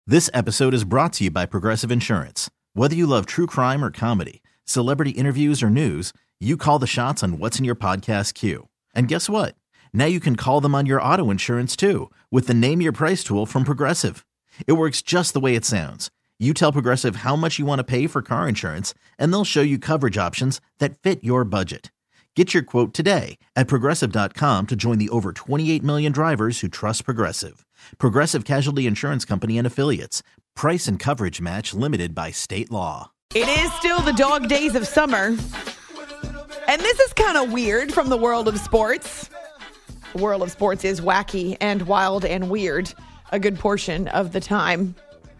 This episode is brought to you by Progressive Insurance. Whether you love true crime or comedy, celebrity interviews or news, you call the shots on what's in your podcast queue. And guess what? Now you can call them on your auto insurance too with the Name Your Price tool from Progressive. It works just the way it sounds. You tell Progressive how much you want to pay for car insurance, and they'll show you coverage options that fit your budget. Get your quote today at Progressive.com to join the over 28 million drivers who trust Progressive. Progressive Casualty Insurance Company and Affiliates. Price and coverage match limited by state law. It is still the dog days of summer. And this is kind of weird from the world of sports. The world of sports is wacky and wild and weird a good portion of the time.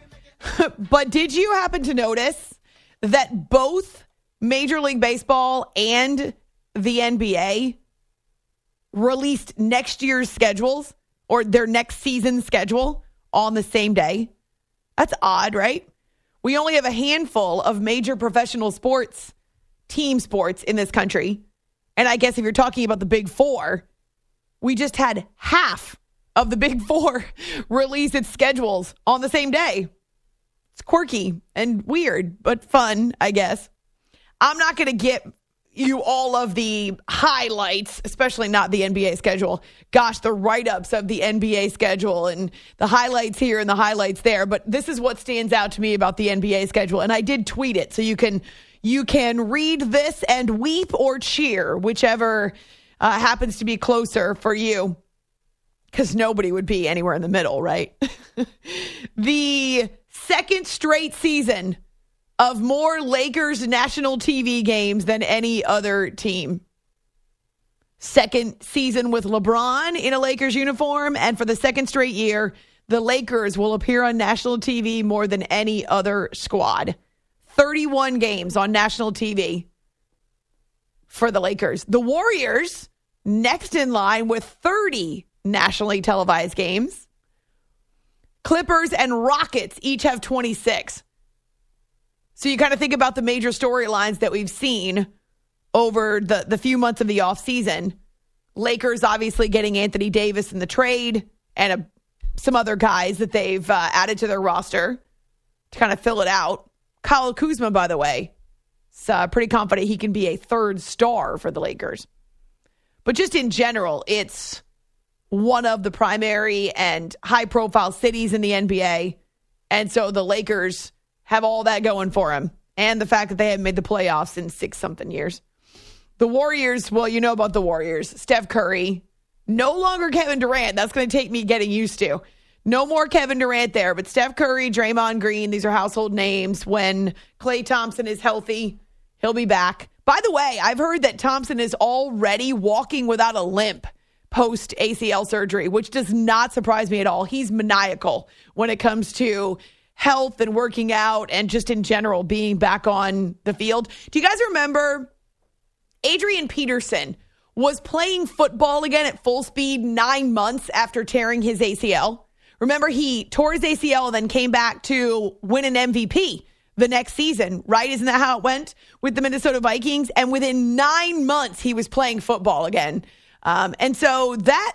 But did you happen to notice that both Major League Baseball and the NBA released next year's schedules or their next season schedule on the same day? That's odd, right? We only have a handful of major professional sports, team sports in this country. And I guess if you're talking about the big four, we just had half of the big four release its schedules on the same day. It's quirky and weird, but fun, I guess. I'm not going to get you all of the highlights, especially not the NBA schedule. Gosh, the write-ups of the NBA schedule and the highlights here and the highlights there. But this is what stands out to me about the NBA schedule. And I did tweet it, so you can read this and weep or cheer, whichever happens to be closer for you. Because nobody would be anywhere in the middle, right? The second straight season of more Lakers national TV games than any other team. Second season with LeBron in a Lakers uniform, and for the second straight year, the Lakers will appear on national TV more than any other squad. 31 games on national TV for the Lakers. The Warriors, next in line with 30 nationally televised games. Clippers and Rockets each have 26. So you kind of think about the major storylines that we've seen over the few months of the offseason. Lakers obviously getting Anthony Davis in the trade and some other guys that they've added to their roster to kind of fill it out. Kyle Kuzma, by the way, is pretty confident he can be a third star for the Lakers. But just in general, it's one of the primary and high-profile cities in the NBA. And so the Lakers have all that going for them. And the fact that they haven't made the playoffs in 6-something years. The Warriors, well, you know about the Warriors. Steph Curry, no longer Kevin Durant. That's going to take me getting used to. No more Kevin Durant there. But Steph Curry, Draymond Green, these are household names. When Klay Thompson is healthy, he'll be back. By the way, I've heard that Thompson is already walking without a limp post ACL surgery, which does not surprise me at all. He's maniacal when it comes to health and working out and just in general being back on the field. Do you guys remember Adrian Peterson was playing football again at full speed 9 months after tearing his ACL? Remember, he tore his ACL and then came back to win an MVP the next season, right? Isn't that how it went with the Minnesota Vikings? And within 9 months, he was playing football again. And so that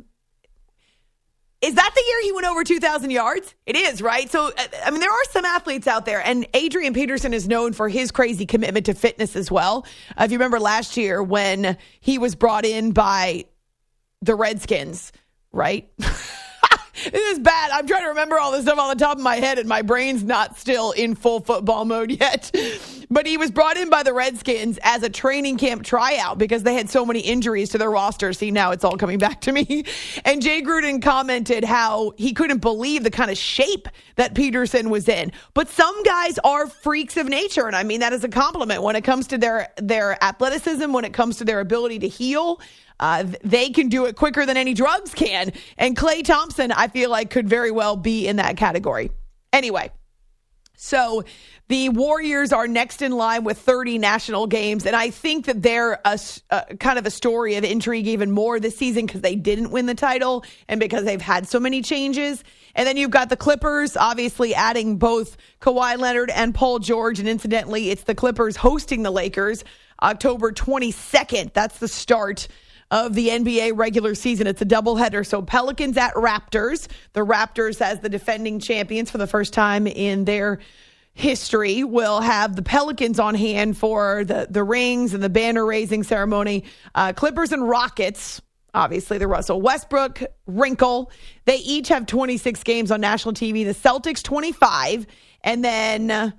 is that the year he went over 2,000 yards? It is, right? So, I mean, there are some athletes out there, and Adrian Peterson is known for his crazy commitment to fitness as well. If you remember last year when he was brought in by the Redskins, right? This is bad. I'm trying to remember all this stuff on the top of my head, and my brain's not still in full football mode yet. But he was brought in by the Redskins as a training camp tryout because they had so many injuries to their roster. See, now it's all coming back to me. And Jay Gruden commented how he couldn't believe the kind of shape that Peterson was in. But some guys are freaks of nature, and I mean that as a compliment when it comes to their athleticism, when it comes to their ability to heal. They can do it quicker than any drugs can. And Klay Thompson, I feel like, could very well be in that category. Anyway, so the Warriors are next in line with 30 national games. And I think that they're kind of a story of intrigue even more this season because they didn't win the title and because they've had so many changes. And then you've got the Clippers, obviously adding both Kawhi Leonard and Paul George. And incidentally, it's the Clippers hosting the Lakers October 22nd. That's the start of the NBA regular season. It's a doubleheader. So Pelicans at Raptors. The Raptors, as the defending champions for the first time in their history, will have the Pelicans on hand for the rings and the banner raising ceremony. Clippers and Rockets, obviously the Russell Westbrook wrinkle. They each have 26 games on national TV. The Celtics 25, and then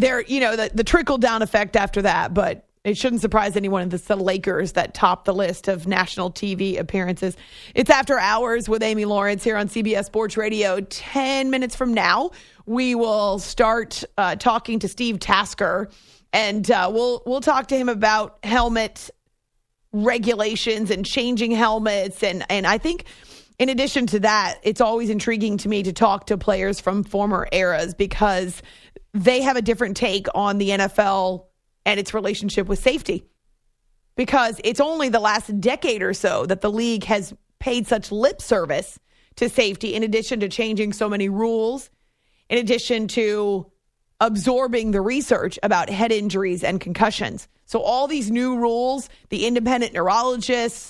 the trickle down effect after that. But it shouldn't surprise anyone. It's the Lakers that top the list of national TV appearances. It's After Hours with Amy Lawrence here on CBS Sports Radio. 10 minutes from now, we will start talking to Steve Tasker, and we'll talk to him about helmet regulations and changing helmets. And I think in addition to that, it's always intriguing to me to talk to players from former eras because they have a different take on the NFL and its relationship with safety, because it's only the last decade or so that the league has paid such lip service to safety, in addition to changing so many rules, in addition to absorbing the research about head injuries and concussions. So all these new rules, the independent neurologists,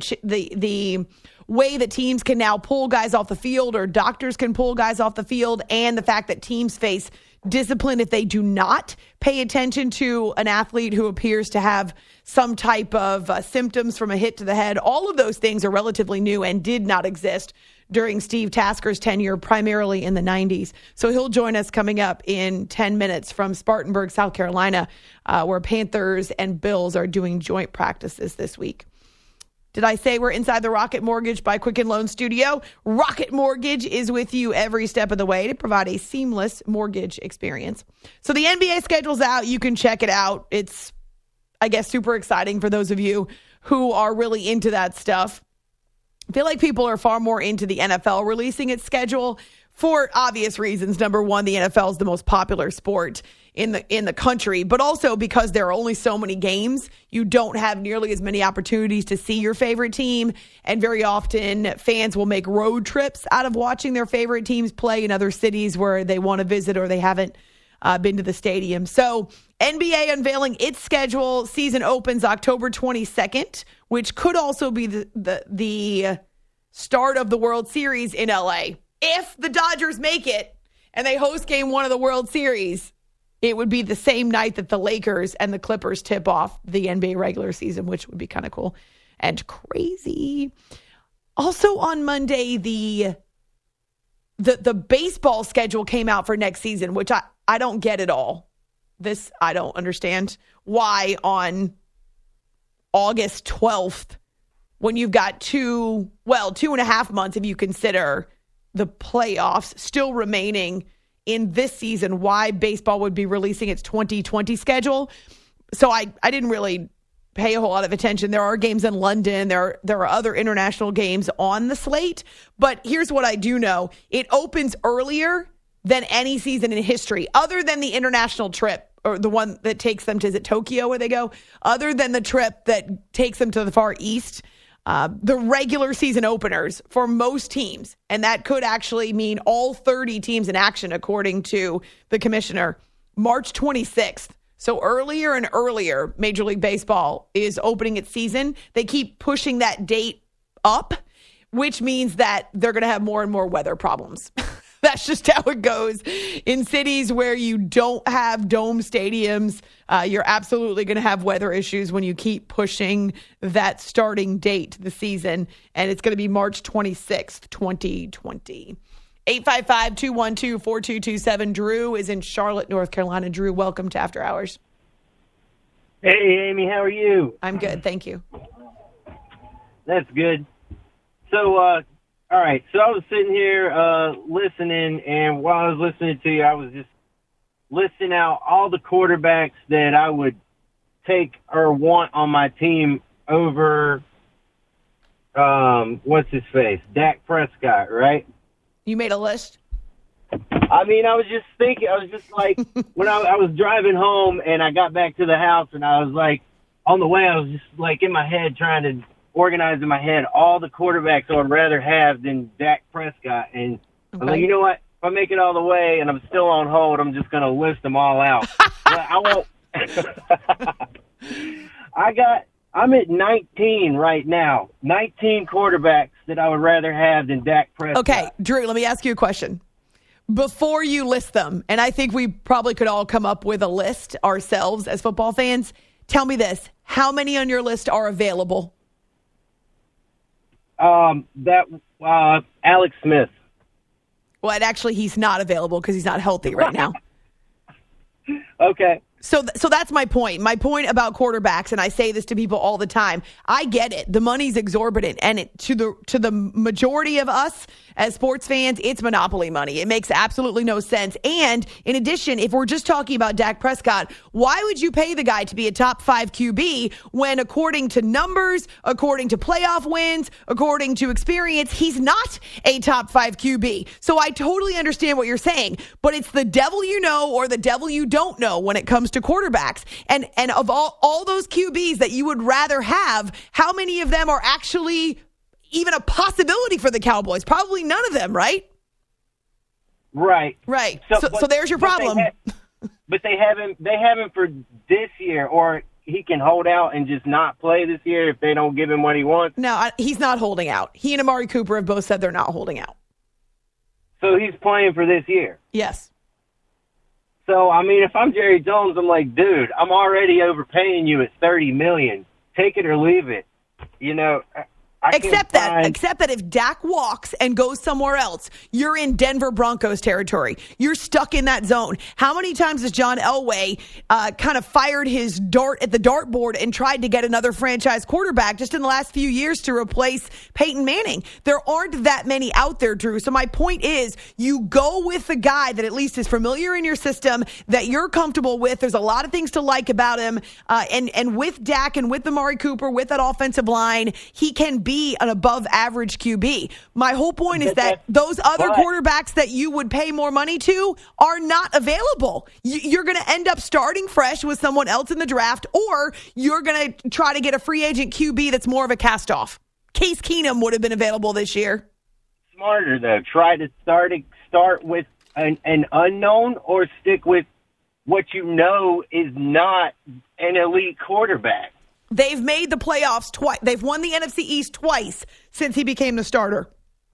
the way that teams can now pull guys off the field, or doctors can pull guys off the field, and the fact that teams face discipline if they do not pay attention to an athlete who appears to have some type of symptoms from a hit to the head. All of those things are relatively new and did not exist during Steve Tasker's tenure, primarily in the 90s. So he'll join us coming up in 10 minutes from Spartanburg, South Carolina, where Panthers and Bills are doing joint practices this week. Did I say we're inside the Rocket Mortgage by Quicken Loan Studio? Rocket Mortgage is with you every step of the way to provide a seamless mortgage experience. So the NBA schedule's out. You can check it out. It's, I guess, super exciting for those of you who are really into that stuff. I feel like people are far more into the NFL releasing its schedule for obvious reasons. Number one, the NFL is the most popular sport in the country, but also because there are only so many games, you don't have nearly as many opportunities to see your favorite team. And very often fans will make road trips out of watching their favorite teams play in other cities where they want to visit or they haven't been to the stadium. So NBA unveiling its schedule. Season opens October 22nd, which could also be the start of the World Series in LA. If the Dodgers make it and they host game one of the World Series, it would be the same night that the Lakers and the Clippers tip off the NBA regular season, which would be kind of cool and crazy. Also on Monday, the baseball schedule came out for next season, which I don't get at all. This, I don't understand why on August 12th, when you've got 2.5 months, if you consider the playoffs still remaining in this season, why baseball would be releasing its 2020 schedule. So I didn't really pay a whole lot of attention. There are games in London. There are other international games on the slate. But here's what I do know. It opens earlier than any season in history, other than the international trip, or the one that takes them to, is it Tokyo where they go? Other than the trip that takes them to the Far East, the regular season openers for most teams, and that could actually mean all 30 teams in action, according to the commissioner, March 26th. So earlier and earlier, Major League Baseball is opening its season. They keep pushing that date up, which means that they're going to have more and more weather problems. That's just how it goes. In cities where you don't have dome stadiums, you're absolutely going to have weather issues when you keep pushing that starting date to the season. And it's going to be March 26th, 2020. 855-212-4227. Drew is in Charlotte, North Carolina. Drew, welcome to After Hours. Hey, Amy, how are you? I'm good, thank you. That's good. So, all right. So I was sitting here listening, and while I was listening to you, I was just listing out all the quarterbacks that I would take or want on my team over, what's his face, Dak Prescott, right? You made a list? I mean, I was just thinking, I was just like, when I was driving home and I got back to the house and I was like, on the way, I was just like in my head trying to organize in my head all the quarterbacks I would rather have than Dak Prescott. And I was like, you know what? If I make it all the way and I'm still on hold, I'm just going to list them all out. But I won't. I I'm at 19 right now. 19 quarterbacks that I would rather have than Dak Prescott. Okay, Drew, let me ask you a question. Before you list them, and I think we probably could all come up with a list ourselves as football fans, tell me this. How many on your list are available? Alex Smith. Well, and actually, he's not available because he's not healthy right now. Okay. So that's my point. My point about quarterbacks, and I say this to people all the time. I get it. The money's exorbitant, and to the majority of us as sports fans, it's monopoly money. It makes absolutely no sense. And in addition, if we're just talking about Dak Prescott, why would you pay the guy to be a top 5 QB when, according to numbers, according to playoff wins, according to experience, he's not a top 5 QB? So I totally understand what you're saying, but it's the devil you know or the devil you don't know when it comes to quarterbacks. And of all those QBs that you would rather have, how many of them are actually even a possibility for the Cowboys? Probably none of them, right? Right. Right. So there's your problem. But they haven't for this year, or he can hold out and just not play this year if they don't give him what he wants. No, he's not holding out. He and Amari Cooper have both said they're not holding out. So he's playing for this year? Yes. So, I mean, if I'm Jerry Jones, I'm like, dude, I'm already overpaying you at $30 million. Take it or leave it. You know, Except that if Dak walks and goes somewhere else, you're in Denver Broncos territory. You're stuck in that zone. How many times has John Elway kind of fired his dart at the dartboard and tried to get another franchise quarterback just in the last few years to replace Peyton Manning? There aren't that many out there, Drew. So my point is, you go with the guy that at least is familiar in your system, that you're comfortable with. There's a lot of things to like about him. And with Dak and with Amari Cooper, with that offensive line, he can be an above average QB. My whole point is that those other quarterbacks that you would pay more money to are not available. You're going to end up starting fresh with someone else in the draft, or you're going to try to get a free agent QB that's more of a cast-off. Case Keenum would have been available this year. Smarter, though. Try to start with an unknown, or stick with what you know is not an elite quarterback. They've made the playoffs twice. They've won the NFC East twice since he became the starter.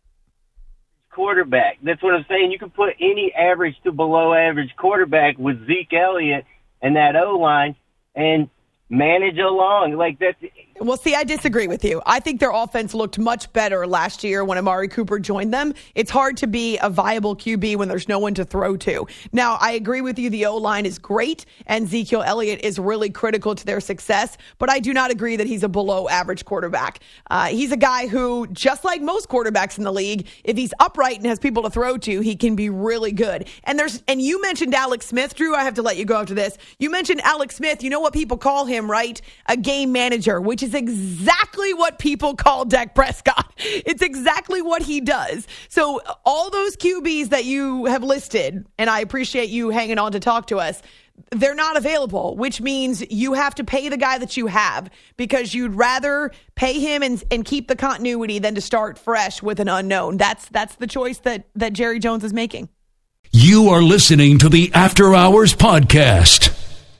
Quarterback. That's what I'm saying. You can put any average to below average quarterback with Zeke Elliott and that O-line and manage along. Like that's. Well, see, I disagree with you. I think their offense looked much better last year when Amari Cooper joined them. It's hard to be a viable QB when there's no one to throw to. Now, I agree with you. The O-line is great, and Ezekiel Elliott is really critical to their success, but I do not agree that he's a below-average quarterback. He's a guy who, just like most quarterbacks in the league, if he's upright and has people to throw to, he can be really good. And you mentioned Alex Smith, Drew. I have to let you go after this. You mentioned Alex Smith. You know what people call him, right? A game manager, which is exactly what people call Dak Prescott. It's exactly what he does. So all those QBs that you have listed, and I appreciate you hanging on to talk to us, they're not available, which means you have to pay the guy that you have because you'd rather pay him and keep the continuity than to start fresh with an unknown. That's the choice that Jerry Jones is making. You are listening to the After Hours Podcast.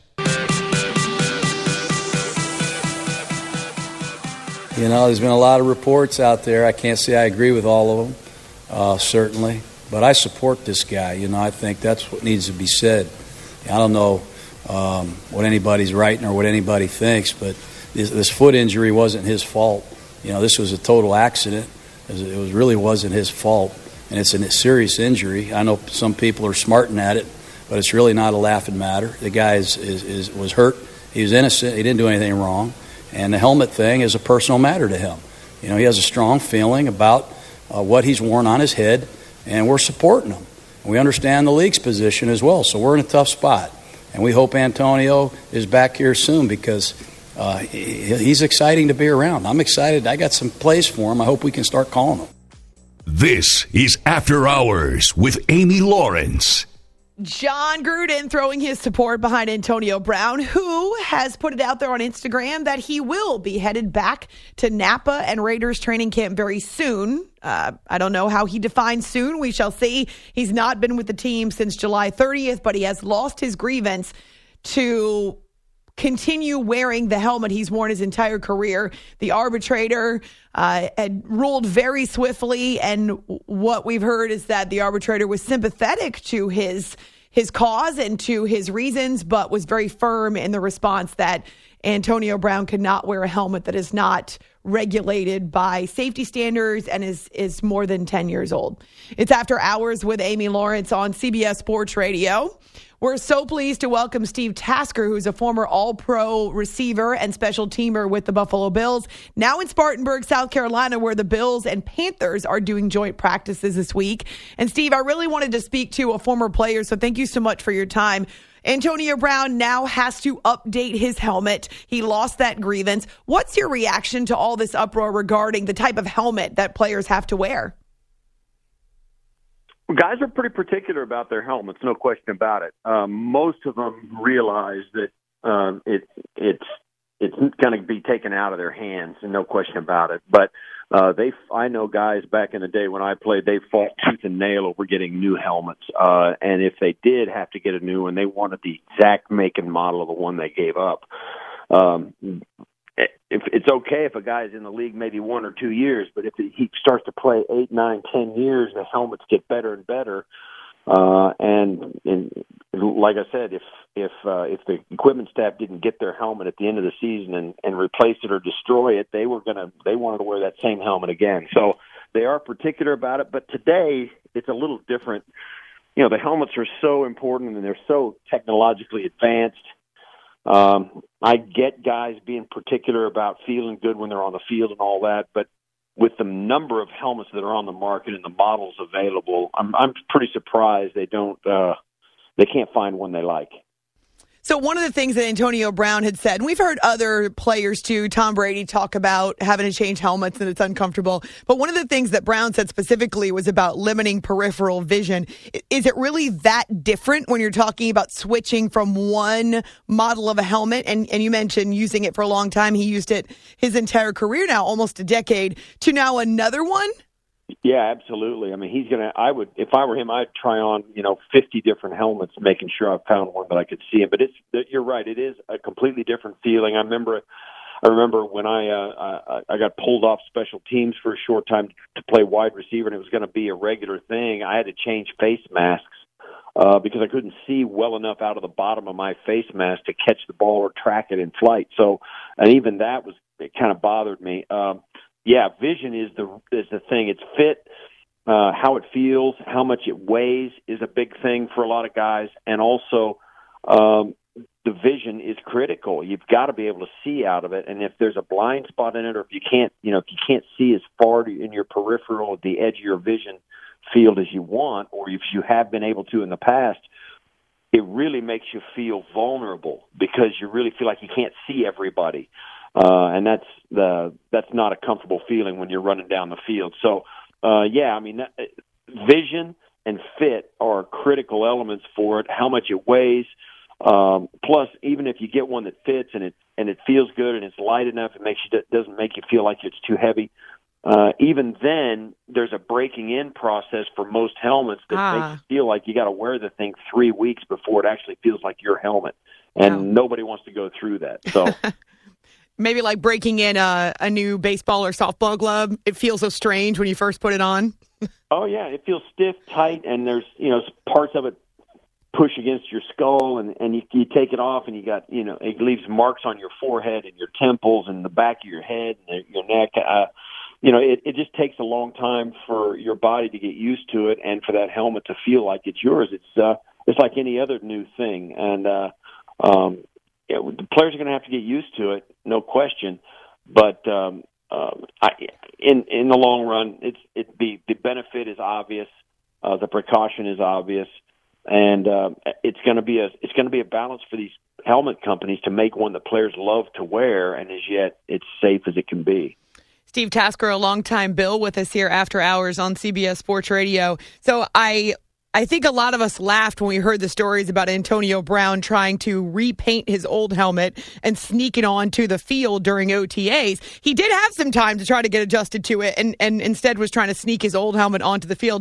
You know, there's been a lot of reports out there. I can't say I agree with all of them, certainly. But I support this guy. You know, I think that's what needs to be said. I don't know what anybody's writing or what anybody thinks, but this foot injury wasn't his fault. You know, this was a total accident. It really wasn't his fault, and it's a serious injury. I know some people are smarting at it, but it's really not a laughing matter. The guy was hurt. He was innocent. He didn't do anything wrong. And the helmet thing is a personal matter to him. You know, he has a strong feeling about what he's worn on his head, and we're supporting him. We understand the league's position as well, so we're in a tough spot. And we hope Antonio is back here soon because he's exciting to be around. I'm excited. I got some plays for him. I hope we can start calling him. This is After Hours with Amy Lawrence. John Gruden throwing his support behind Antonio Brown, who has put it out there on Instagram that he will be headed back to Napa and Raiders training camp very soon. I don't know how he defines soon. We shall see. He's not been with the team since July 30th, but he has lost his grievance to continue wearing the helmet he's worn his entire career. The arbitrator had ruled very swiftly, and what we've heard is that the arbitrator was sympathetic to his cause and to his reasons, but was very firm in the response that Antonio Brown could not wear a helmet that is not regulated by safety standards and is more than 10 years old. It's After Hours with Amy Lawrence on CBS Sports Radio. We're so pleased to welcome Steve Tasker, who's a former All-Pro receiver and special teamer with the Buffalo Bills, now in Spartanburg, South Carolina, where the Bills and Panthers are doing joint practices this week. And Steve, I really wanted to speak to a former player, so thank you so much for your time. Antonio Brown now has to update his helmet. He lost that grievance. What's your reaction to all this uproar regarding the type of helmet that players have to wear? Guys are pretty particular about their helmets, no question about it. Most of them realize that it's going to be taken out of their hands, and no question about it. But I know guys back in the day when I played, they fought tooth and nail over getting new helmets. And if they did have to get a new one, they wanted the exact make and model of the one they gave up. If it's okay if a guy's in the league maybe 1 or 2 years, but if he starts to play 8, 9, 10 years, the helmets get better and better. And like I said, if the equipment staff didn't get their helmet at the end of the season and replace it or destroy it, they wanted to wear that same helmet again. So they are particular about it. But today it's a little different. You know, the helmets are so important and they're so technologically advanced. I get guys being particular about feeling good when they're on the field and all that, but with the number of helmets that are on the market and the models available, I'm pretty surprised they can't find one they like. So one of the things that Antonio Brown had said, and we've heard other players too, Tom Brady, talk about having to change helmets and it's uncomfortable. But one of the things that Brown said specifically was about limiting peripheral vision. Is it really that different when you're talking about switching from one model of a helmet? And you mentioned using it for a long time. He used it his entire career now, almost a decade, to now another one? Yeah, absolutely. I mean, if I were him, I'd try on, 50 different helmets, making sure I found one that I could see him. But you're right. It is a completely different feeling. I remember when I got pulled off special teams for a short time to play wide receiver, and it was going to be a regular thing. I had to change face masks because I couldn't see well enough out of the bottom of my face mask to catch the ball or track it in flight. So, and even that it kind of bothered me. Yeah, vision is the thing. It's fit, how it feels, how much it weighs is a big thing for a lot of guys, and also the vision is critical. You've got to be able to see out of it, and if there's a blind spot in it, or if you can't see as far in your peripheral at the edge of your vision field as you want, or if you have been able to in the past, it really makes you feel vulnerable because you really feel like you can't see everybody. And that's not a comfortable feeling when you're running down the field. So, vision and fit are critical elements for it. How much it weighs, plus even if you get one that fits and it feels good and it's light enough, it doesn't make you feel like it's too heavy. Even then, there's a breaking in process for most helmets that makes you feel like you got to wear the thing 3 weeks before it actually feels like your helmet, and nobody wants to go through that. So. Maybe like breaking in a new baseball or softball glove. It feels so strange when you first put it on. Oh, yeah. It feels stiff, tight, and there's, parts of it push against your skull, and you take it off, and you got, it leaves marks on your forehead and your temples and the back of your head and your neck. It just takes a long time for your body to get used to it and for that helmet to feel like it's yours. It's like any other new thing. And, the players are going to have to get used to it, no question. But in the long run, the benefit is obvious, the precaution is obvious, and it's going to be a balance for these helmet companies to make one that players love to wear, and as yet it's safe as it can be. Steve Tasker, a longtime Bill, with us here after hours on CBS Sports Radio. So I think a lot of us laughed when we heard the stories about Antonio Brown trying to repaint his old helmet and sneak it onto the field during OTAs. He did have some time to try to get adjusted to it and instead was trying to sneak his old helmet onto the field.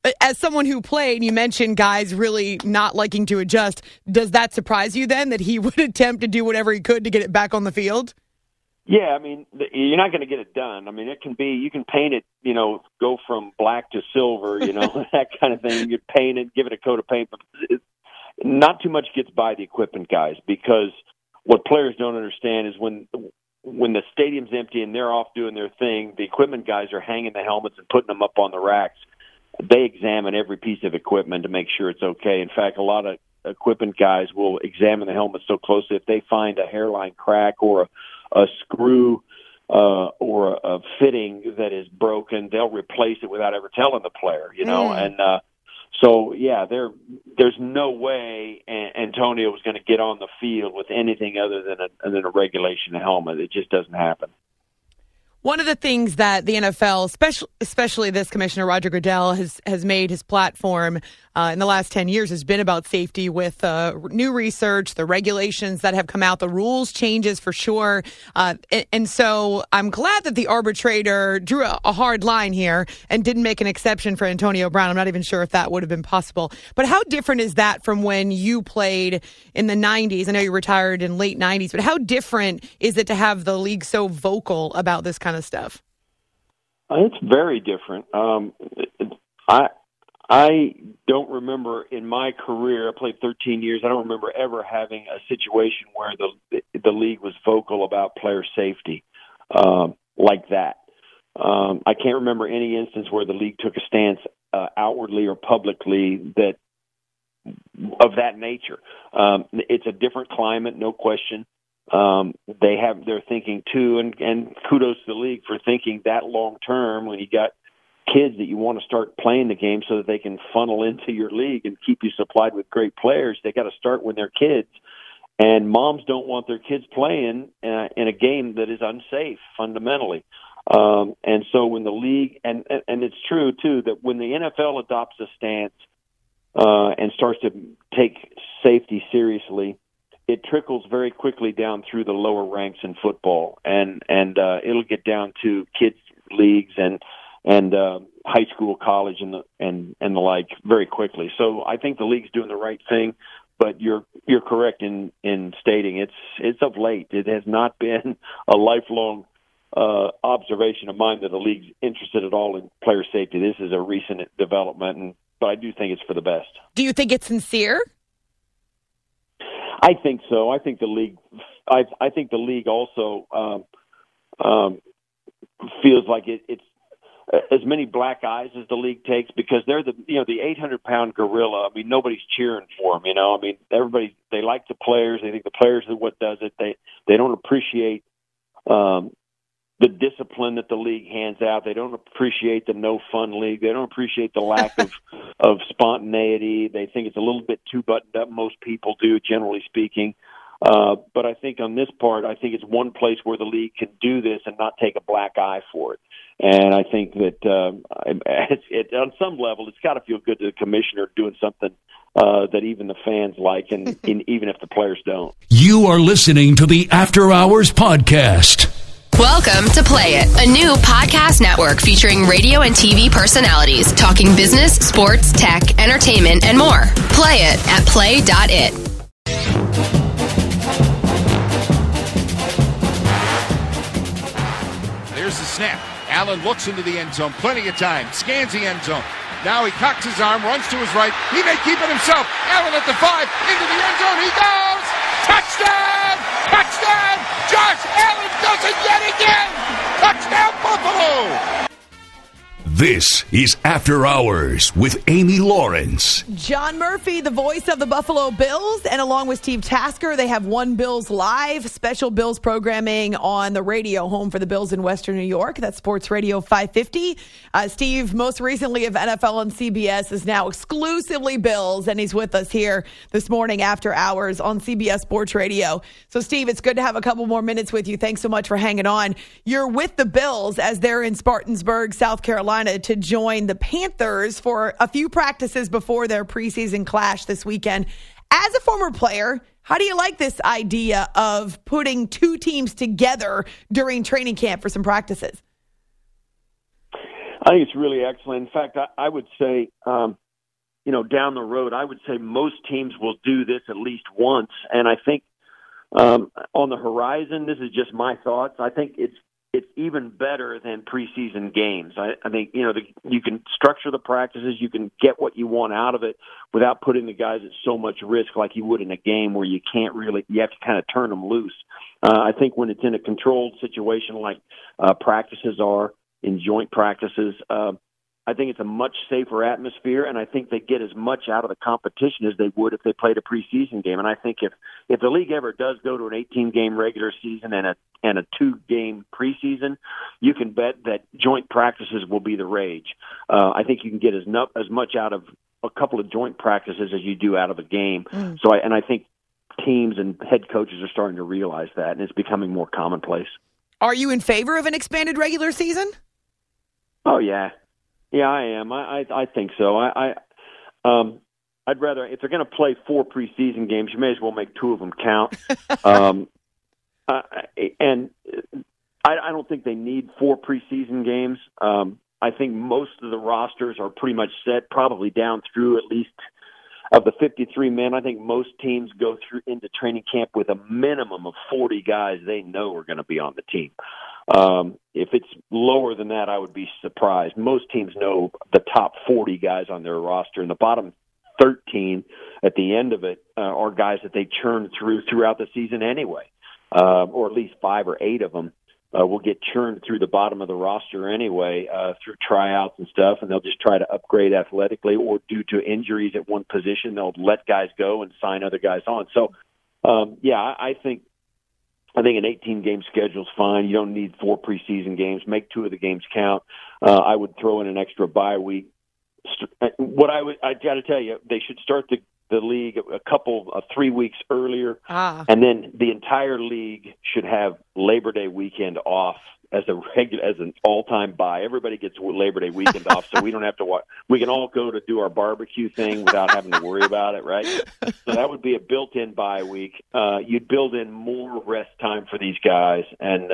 As someone who played, you mentioned guys really not liking to adjust. Does that surprise you then that he would attempt to do whatever he could to get it back on the field? Yeah, I mean, you're not going to get it done. I mean, it can be, you can paint it, go from black to silver, that kind of thing. You paint it, give it a coat of paint, but not too much gets by the equipment guys, because what players don't understand is when the stadium's empty and they're off doing their thing, the equipment guys are hanging the helmets and putting them up on the racks. They examine every piece of equipment to make sure it's okay. In fact, a lot of equipment guys will examine the helmet so closely if they find a hairline crack or a screw or a fitting that is broken, they'll replace it without ever telling the player, And so, yeah, there's no way Antonio was going to get on the field with anything other than a regulation helmet. It just doesn't happen. One of the things that the NFL, especially this commissioner, Roger Goodell, has made his platform in the last 10 years has been about safety with new research, the regulations that have come out, the rules changes for sure. And so I'm glad that the arbitrator drew a hard line here and didn't make an exception for Antonio Brown. I'm not even sure if that would have been possible. But how different is that from when you played in the 90s? I know you retired in late 90s, but how different is it to have the league so vocal about this kind of stuff? It's very different. I don't remember in my career, I played 13 years, I don't remember ever having a situation where the league was vocal about player safety like that. I can't remember any instance where the league took a stance outwardly or publicly of that nature. It's a different climate, no question. They have their thinking too, and kudos to the league for thinking that long term when you got kids that you want to start playing the game so that they can funnel into your league and keep you supplied with great players. They got to start when they're kids, and moms don't want their kids playing in a game that is unsafe fundamentally. And so when the league, and it's true too, that when the NFL adopts a stance and starts to take safety seriously, it trickles very quickly down through the lower ranks in football, and it'll get down to kids leagues and high school, college, and the like very quickly. So I think the league's doing the right thing, but you're correct in stating it's of late. It has not been a lifelong observation of mine that the league's interested at all in player safety. This is a recent development, but I do think it's for the best. Do you think it's sincere? I think so. I think the league. I think the league also feels like it's as many black eyes as the league takes, because they're the 800-pound gorilla. I mean, nobody's cheering for them. I mean, everybody, they like the players. They think the players are what does it. They don't appreciate the discipline that the league hands out. They don't appreciate the no fun league. They don't appreciate the lack of spontaneity. They think it's a little bit too buttoned up. Most people do, generally speaking. But I think on this part, I think it's one place where the league can do this and not take a black eye for it. And I think that on some level, it's got to feel good to the commissioner doing something that even the fans like, and even if the players don't. You are listening to the After Hours Podcast. Welcome to Play It, a new podcast network featuring radio and TV personalities talking business, sports, tech, entertainment, and more. Play it at play.it. There's the snap. Allen looks into the end zone. Plenty of time. Scans the end zone. Now he cocks his arm, runs to his right. He may keep it himself. Allen at the 5. Into the end zone. He goes. Touchdown! Touchdown! Josh Allen does it yet again! Touchdown, Buffalo! This is After Hours with Amy Lawrence. John Murphy, the voice of the Buffalo Bills, and along with Steve Tasker, they have One Bills Live, special Bills programming on the radio, home for the Bills in Western New York. That's Sports Radio 550. Steve, most recently of NFL and CBS, is now exclusively Bills, and he's with us here this morning after hours on CBS Sports Radio. So, Steve, it's good to have a couple more minutes with you. Thanks so much for hanging on. You're with the Bills as they're in Spartanburg, South Carolina, to join the Panthers for a few practices before their preseason clash this weekend. As a former player, how do you like this idea of putting two teams together during training camp for some practices? I think it's really excellent. In fact, I would say, down the road, I would say most teams will do this at least once. And I think on the horizon, this is just my thoughts, I think it's even better than preseason games. I think, you can structure the practices, you can get what you want out of it without putting the guys at so much risk like you would in a game where you have to kind of turn them loose. I think when it's in a controlled situation like practices are, in joint practices, I think it's a much safer atmosphere, and I think they get as much out of the competition as they would if they played a preseason game. And I think if the league ever does go to an 18-game regular season and a 2-game preseason, you can bet that joint practices will be the rage. I think you can get as much out of a couple of joint practices as you do out of a game. So I think teams and head coaches are starting to realize that, and it's becoming more commonplace. Are you in favor of an expanded regular season? Oh, yeah. Yeah, I am. I think so. I'd rather, if they're going to play 4 preseason games, you may as well make 2 of them count. And I don't think they need 4 preseason games. I think most of the rosters are pretty much set, probably down through at least of the 53 men. I think most teams go through into training camp with a minimum of 40 guys they know are going to be on the team. If it's lower than that, I would be surprised. Most teams know the top 40 guys on their roster, and the bottom 13 at the end of it are guys that they churn throughout the season anyway, or at least 5 or 8 of them will get churned through the bottom of the roster anyway through tryouts and stuff, and they'll just try to upgrade athletically, or due to injuries at one position, they'll let guys go and sign other guys on. So, I think an 18-game schedule is fine. You don't need 4 preseason games. Make 2 of the games count. I would throw in an extra bye week. I got to tell you, they should start the league a couple of 3 weeks earlier, and then the entire league should have Labor Day weekend off as an all-time bye. Everybody gets Labor Day weekend off, so we don't have to watch. We can all go to do our barbecue thing without having to worry about it, right? So that would be a built-in bye week. You'd build in more rest time for these guys, and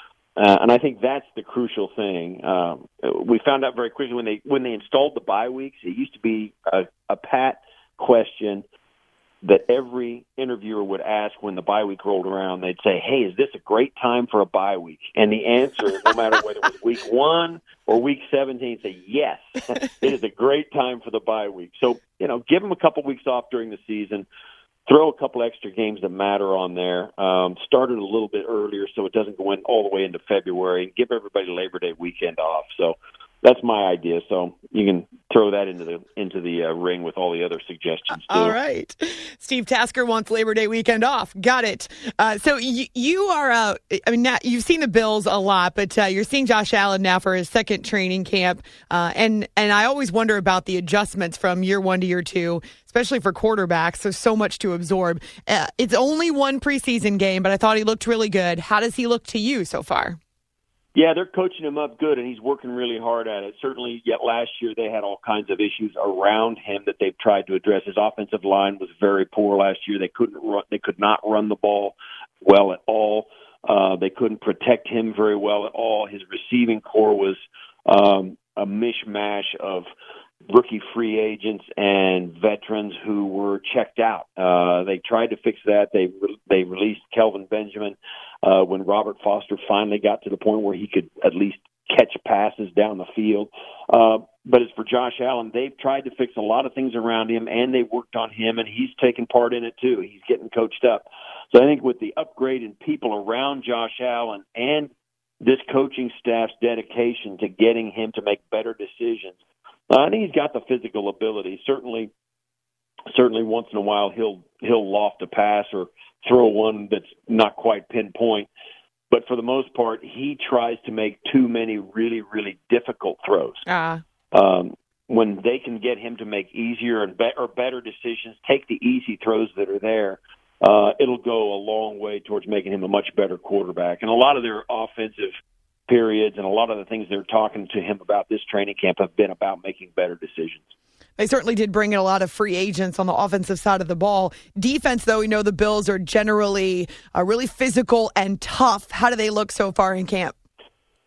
I think that's the crucial thing. We found out very quickly when they installed the bye weeks. It used to be a pat question that every interviewer would ask when the bye week rolled around. They'd say, "Hey, is this a great time for a bye week?" And the answer, no matter whether it was week 1 or week 17, say, "Yes, it is a great time for the bye week." So, give them a couple weeks off during the season. Throw a couple extra games that matter on there. Start it a little bit earlier so it doesn't go in all the way into February, and give everybody Labor Day weekend off. So that's my idea. So you can throw that into the ring with all the other suggestions too. All right. Steve Tasker wants Labor Day weekend off. Got it. So you are, now you've seen the Bills a lot, but you're seeing Josh Allen now for his second training camp. And I always wonder about the adjustments from year 1 to year 2, especially for quarterbacks. So much to absorb. It's only 1 preseason game, but I thought he looked really good. How does he look to you so far? Yeah, they're coaching him up good, and he's working really hard at it. Certainly, yet last year they had all kinds of issues around him that they've tried to address. His offensive line was very poor last year. They could not run the ball well at all. They couldn't protect him very well at all. His receiving core was a mishmash of rookie free agents and veterans who were checked out. They tried to fix that. They released Kelvin Benjamin when Robert Foster finally got to the point where he could at least catch passes down the field. But as for Josh Allen, they've tried to fix a lot of things around him, and they worked on him, and he's taken part in it too. He's getting coached up. So I think with the upgrade in people around Josh Allen and this coaching staff's dedication to getting him to make better decisions, I think he's got the physical ability. Certainly once in a while he'll loft a pass or throw one that's not quite pinpoint. But for the most part, he tries to make too many really, really difficult throws. When they can get him to make easier or better decisions, take the easy throws that are there, it'll go a long way towards making him a much better quarterback. And a lot of their offensive periods and a lot of the things they're talking to him about this training camp have been about making better decisions. They certainly did bring in a lot of free agents on the offensive side of the ball. Defense, though, we know the Bills are generally really physical and tough. How do they look so far in camp?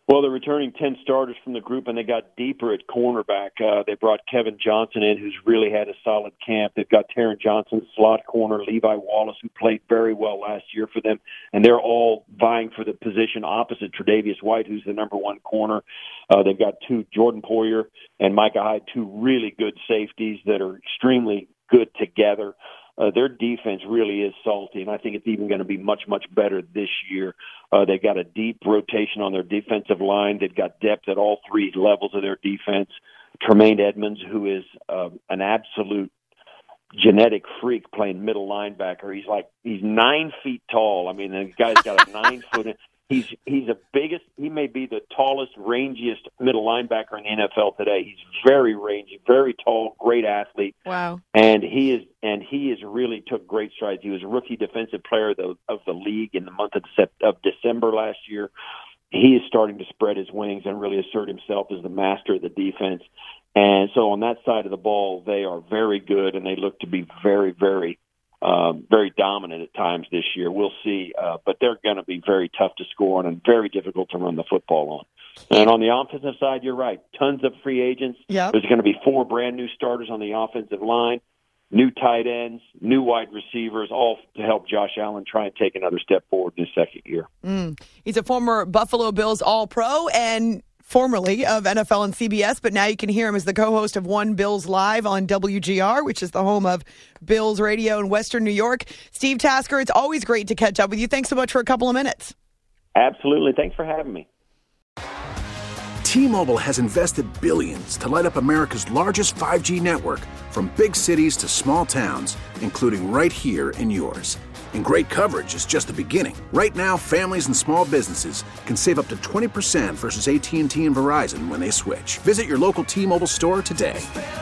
Well, they're returning 10 starters from the group, and they got deeper at cornerback. They brought Kevin Johnson in, who's really had a solid camp. They've got Taron Johnson, slot corner, Levi Wallace, who played very well last year for them, and they're all vying for the position opposite Tre'Davious White, who's the number one corner. They've got Jordan Poyer and Micah Hyde, two really good safeties that are extremely good together. Their defense really is salty, and I think it's even going to be much, much better this year. They've got a deep rotation on their defensive line. They've got depth at all three levels of their defense. Tremaine Edmonds, who is an absolute genetic freak playing middle linebacker. He's 9 feet tall. I mean, the guy's got a 9 foot. He's the biggest. He may be the tallest, rangiest middle linebacker in the NFL today. He's very rangy, very tall, great athlete. Wow! And he is really took great strides. He was rookie defensive player of the league in the month of December last year. He is starting to spread his wings and really assert himself as the master of the defense. And so on that side of the ball, they are very good, and they look to be very, very dominant at times this year. We'll see, but they're going to be very tough to score on and very difficult to run the football on. And on the offensive side, you're right. Tons of free agents. Yep. There's going to be 4 brand new starters on the offensive line, new tight ends, new wide receivers, all to help Josh Allen try and take another step forward in his second year. He's a former Buffalo Bills All-Pro and formerly of NFL and CBS, but now you can hear him as the co-host of One Bills Live on WGR, which is the home of Bills Radio in Western New York. Steve Tasker, it's always great to catch up with you. Thanks so much for a couple of minutes. Absolutely. Thanks for having me. T-Mobile has invested billions to light up America's largest 5G network, from big cities to small towns, including right here in yours. And great coverage is just the beginning. Right now, families and small businesses can save up to 20% versus AT&T and Verizon when they switch. Visit your local T-Mobile store today.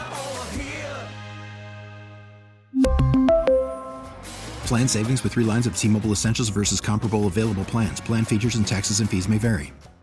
Plan savings with 3 lines of T-Mobile Essentials versus comparable available plans. Plan features and taxes and fees may vary.